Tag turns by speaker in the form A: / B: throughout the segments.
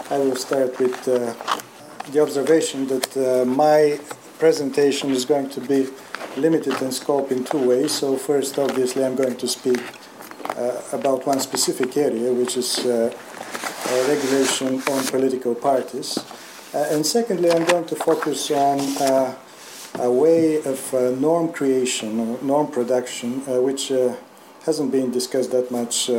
A: I will start with the observation that my presentation is going to be limited in scope in two ways. So first, obviously, I'm going to speak about one specific area, which is regulation on political parties. And secondly, I'm going to focus on a way of norm creation, or norm production, which hasn't been discussed that much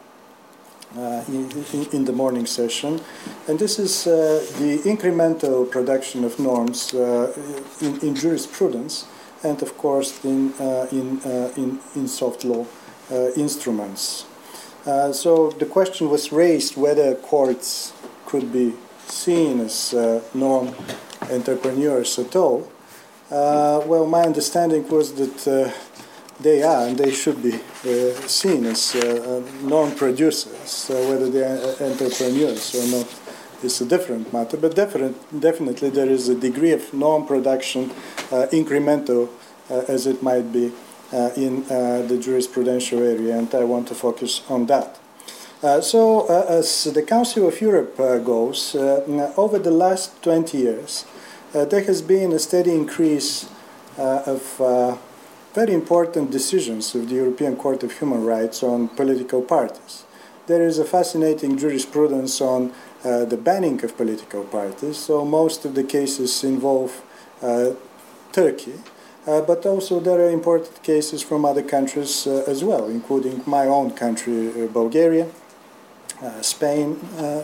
A: in the morning session. And this is the incremental production of norms in jurisprudence and, of course, in soft law instruments. So the question was raised whether courts could be seen as norm entrepreneurs at all. Well, my understanding was that they are, and they should be seen as norm producers. Whether they are entrepreneurs or not is a different matter, but definitely there is a degree of norm production, incremental as it might be, in the jurisprudential area, and I want to focus on that. So as the Council of Europe goes, over the last 20 years, there has been a steady increase of very important decisions of the European Court of Human Rights on political parties. There is a fascinating jurisprudence on the banning of political parties, so most of the cases involve Turkey, but also there are important cases from other countries as well, including my own country, Bulgaria, Spain,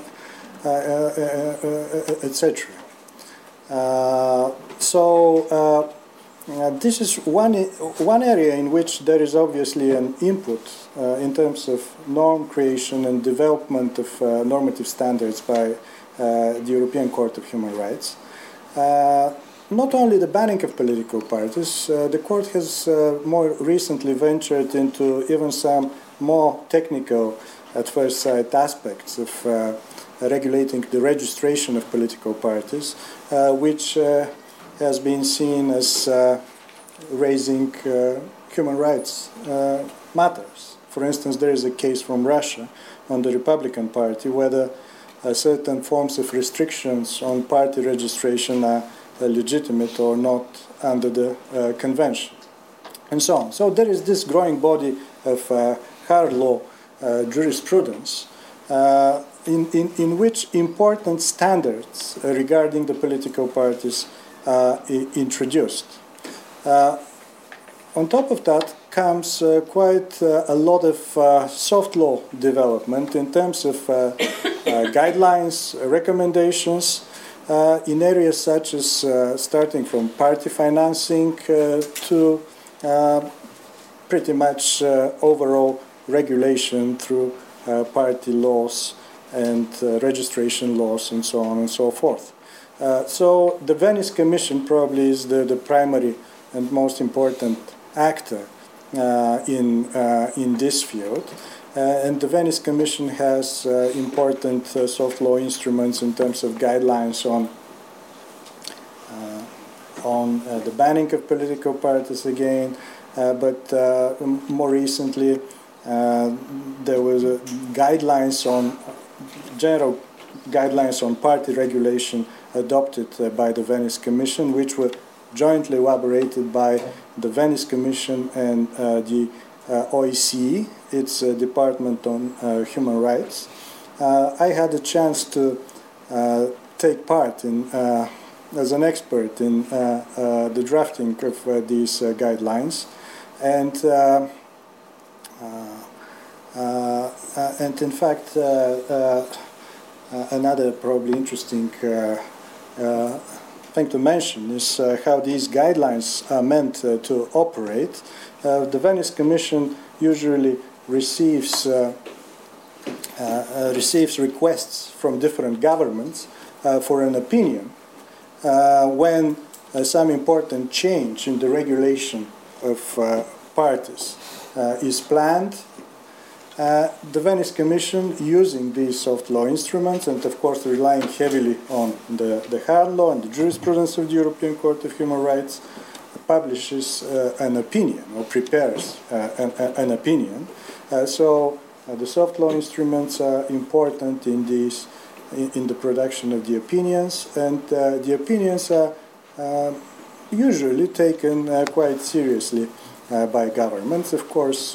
A: etc. This is one area in which there is obviously an input in terms of norm creation and development of normative standards by the European Court of Human Rights. Not only the banning of political parties, the court has more recently ventured into even some more technical, at first sight, aspects of regulating the registration of political parties, which has been seen as raising human rights matters. For instance, there is a case from Russia on the Republican Party whether certain forms of restrictions on party registration are legitimate or not under the convention, and so on. So there is this growing body of hard law jurisprudence in which important standards regarding the political parties introduced. On top of that comes quite a lot of soft law development in terms of guidelines, recommendations in areas such as starting from party financing to pretty much overall regulation through party laws and registration laws and so on and so forth. So the Venice Commission probably is the primary and most important actor in this field. And the Venice Commission has important soft law instruments in terms of guidelines on the banning of political parties again, but more recently there was general guidelines on party regulation adopted by the Venice Commission, which were jointly elaborated by the Venice Commission and the OSCE, its Department on Human Rights. I had a chance to take part in, as an expert in the drafting of these guidelines, and in fact another probably interesting thing to mention is how these guidelines are meant to operate. The Venice Commission usually receives requests from different governments for an opinion when some important change in the regulation of parties is planned. The Venice Commission, using these soft law instruments and of course relying heavily on the hard law and the jurisprudence of the European Court of Human Rights, publishes an opinion or prepares an opinion. So the soft law instruments are important in these in the production of the opinions, and the opinions are usually taken quite seriously by governments. Of course,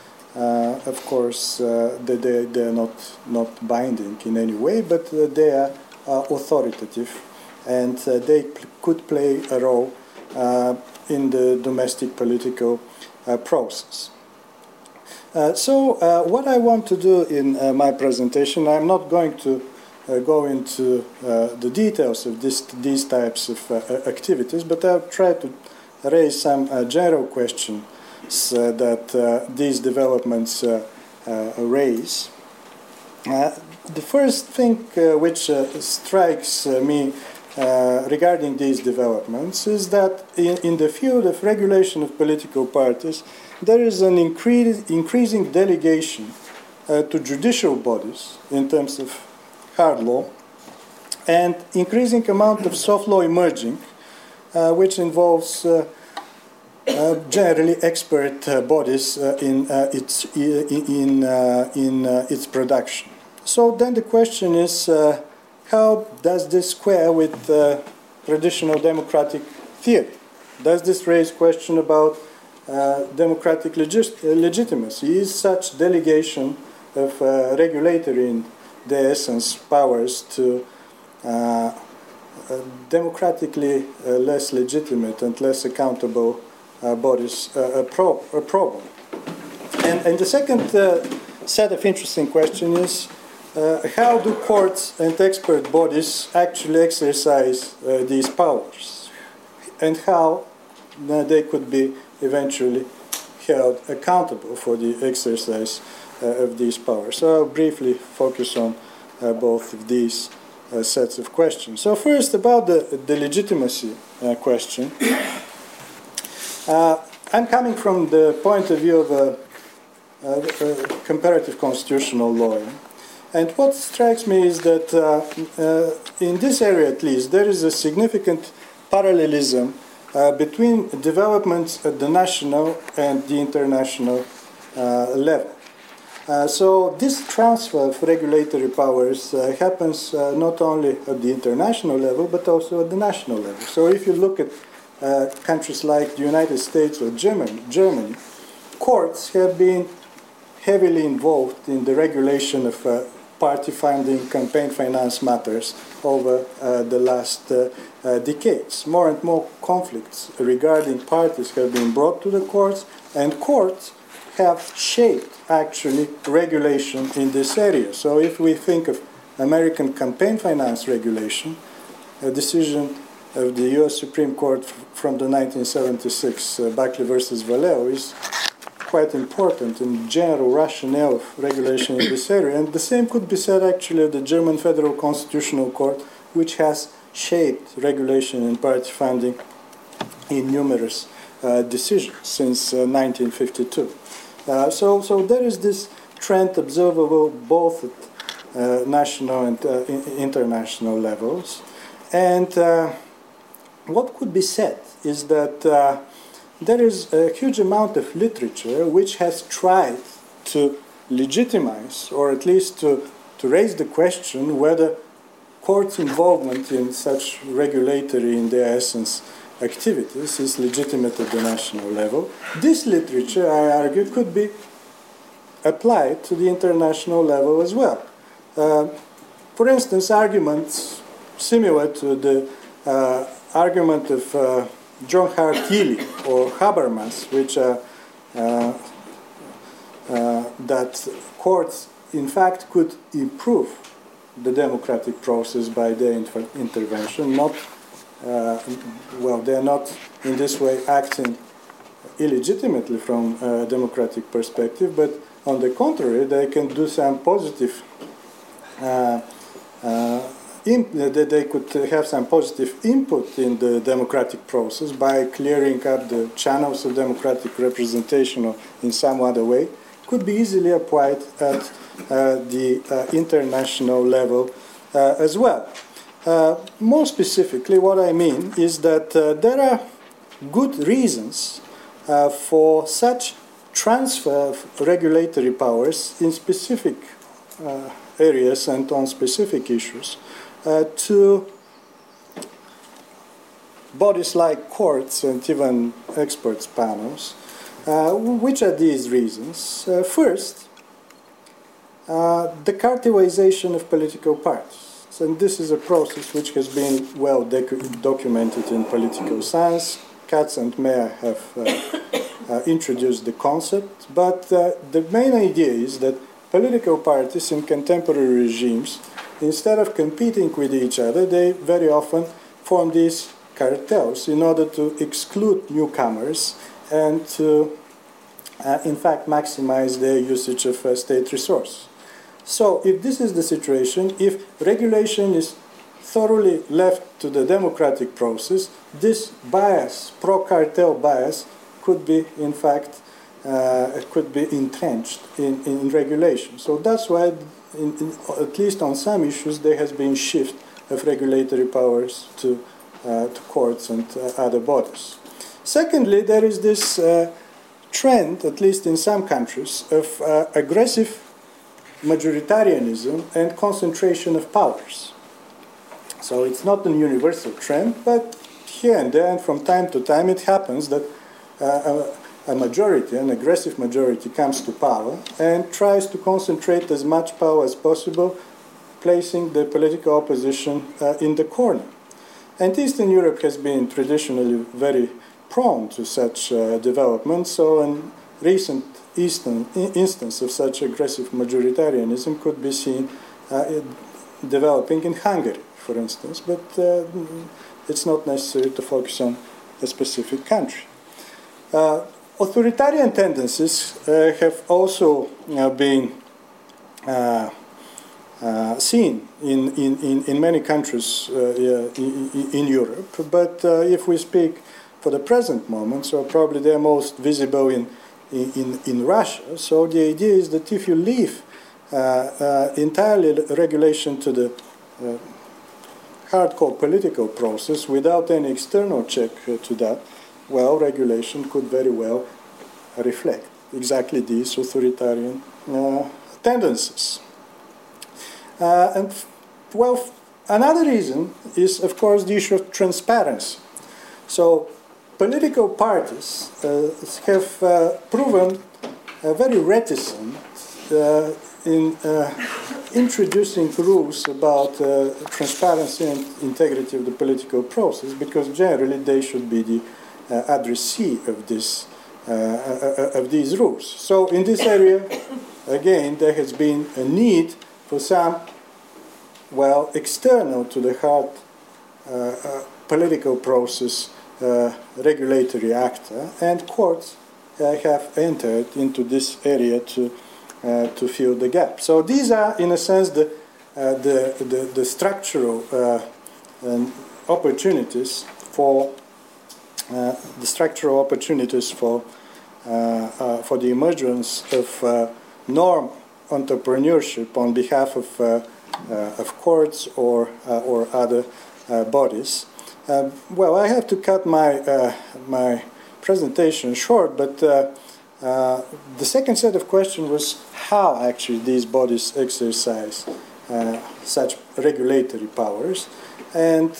A: they're not binding in any way, but they are authoritative, and they could play a role in the domestic political process. So what I want to do in my presentation, I'm not going to go into the details of these types of activities, but I'll try to raise some general questions that these developments raise. The first thing which strikes me regarding these developments is that in the field of regulation of political parties, there is an increasing delegation to judicial bodies in terms of hard law, and increasing amount of soft law emerging, which involves generally expert bodies in its production. So then the question is, how does this square with traditional democratic theory? Does this raise question about democratic legitimacy? Is such delegation of regulatory in their essence powers to democratically less legitimate and less accountable bodies a problem? And the second set of interesting questions is, how do courts and expert bodies actually exercise these powers, and how they could be eventually held accountable for the exercise of these powers? So I'll briefly focus on both of these sets of questions. So first, about the legitimacy question. I'm coming from the point of view of a comparative constitutional lawyer. And what strikes me is that in this area at least, there is a significant parallelism between developments at the national and the international level. So this transfer of regulatory powers happens not only at the international level, but also at the national level. So if you look at countries like the United States or Germany, courts have been heavily involved in the regulation of party funding, campaign finance matters over the last decades. More and more conflicts regarding parties have been brought to the courts, and courts have shaped, actually, regulation in this area. So if we think of American campaign finance regulation, a decision of the U.S. Supreme Court from the 1976, Buckley versus Valeo, is quite important in general rationale of regulation in this area. And the same could be said actually of the German Federal Constitutional Court, which has shaped regulation in party funding in numerous decisions since 1952. So there is this trend observable both at national and international levels. And what could be said is that there is a huge amount of literature which has tried to legitimize, or at least to raise the question whether courts' involvement in such regulatory, in their essence, activities is legitimate at the national level. This literature, I argue, could be applied to the international level as well. For instance, arguments similar to the argument of John Hart Ely or Habermas, which that courts, in fact, could improve the democratic process by their intervention. Not, they're not in this way acting illegitimately from a democratic perspective, but on the contrary, they can do some positive they could have some positive input in the democratic process by clearing up the channels of democratic representation or in some other way, could be easily applied at the international level as well. More specifically, what I mean is that there are good reasons for such transfer of regulatory powers in specific areas and on specific issues to bodies like courts and even experts panels. Which are these reasons? First, the cartelization of political parties. And this is a process which has been well documented in political science. Katz and Meyer have introduced the concept, but the main idea is that political parties in contemporary regimes, instead of competing with each other, they very often form these cartels in order to exclude newcomers and to, in fact, maximize their usage of state resources. So if this is the situation, if regulation is thoroughly left to the democratic process, this bias, pro-cartel bias, could be, in fact, could be entrenched in regulation. So that's why, at least on some issues, there has been shift of regulatory powers to courts and other bodies. Secondly, there is this trend, at least in some countries, of aggressive majoritarianism and concentration of powers. So it's not a universal trend, but here and there, and from time to time, it happens that a majority, an aggressive majority, comes to power and tries to concentrate as much power as possible, placing the political opposition in the corner. And Eastern Europe has been traditionally very prone to such development, so in recent instance of such aggressive majoritarianism could be seen developing in Hungary, for instance, but it's not necessary to focus on a specific country. Authoritarian tendencies have also been seen in many countries in Europe, but if we speak for the present moment, so probably they're most visible in Russia. So the idea is that if you leave entirely regulation to the hardcore political process without any external check to that, well, regulation could very well reflect exactly these authoritarian tendencies. And, well, another reason is, of course, the issue of transparency. So political parties have proven very reticent in introducing rules about transparency and integrity of the political process, because generally they should be the addressee of these rules. So in this area, again, there has been a need for some, well, external to the heart political process regulatory actor, and courts have entered into this area to fill the gap. So these are, in a sense, the structural opportunities for the emergence of norm entrepreneurship on behalf of courts or other bodies. Well, I have to cut my presentation short, but the second set of questions was how actually these bodies exercise such regulatory powers. And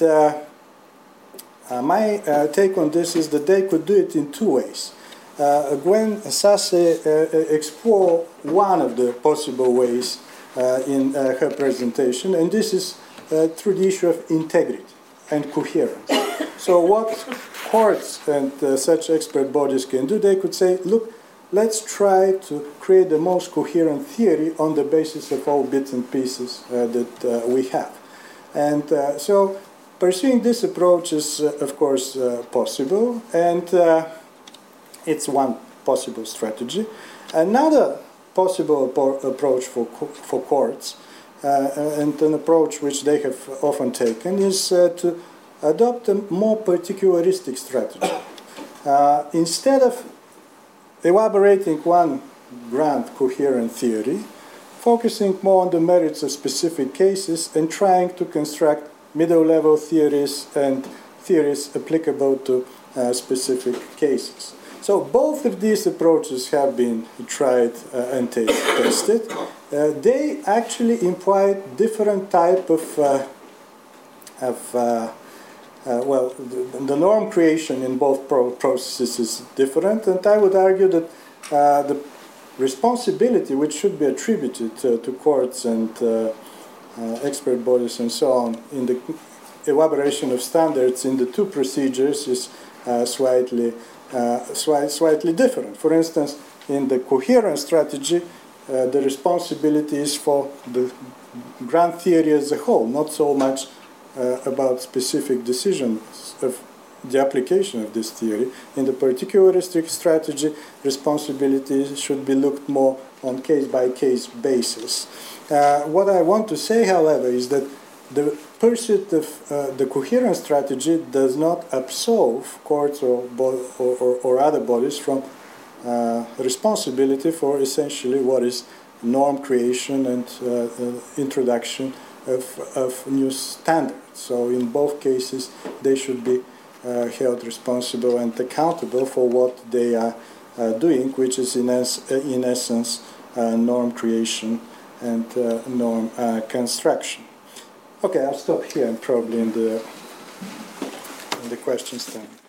A: my take on this is that they could do it in two ways. Gwen Sasse explored one of the possible ways in her presentation, and this is through the issue of integrity and coherence. So what courts and such expert bodies can do, they could say, look, let's try to create the most coherent theory on the basis of all bits and pieces that we have. And so pursuing this approach is, of course, possible, and it's one possible strategy. Another possible approach for courts, and an approach which they have often taken, is to adopt a more particularistic strategy. Instead of elaborating one grand coherent theory, focusing more on the merits of specific cases and trying to construct middle-level theories and theories applicable to specific cases. So both of these approaches have been tried and tested, they actually imply different type of well, the norm creation in both processes is different, and I would argue that the responsibility which should be attributed to courts and expert bodies and so on in the elaboration of standards in the two procedures is slightly different. For instance, in the coherence strategy, the responsibility is for the grand theory as a whole, not so much about specific decisions of the application of this theory. In the particularistic strategy, responsibility should be looked more on case-by-case basis. What I want to say, however, is that the pursuit of the coherence strategy does not absolve courts or other bodies from responsibility for essentially what is norm creation and introduction of new standards. So in both cases, they should be held responsible and accountable for what they are doing, which is in essence norm creation and norm construction. Okay, I'll stop here and probably in the questions time.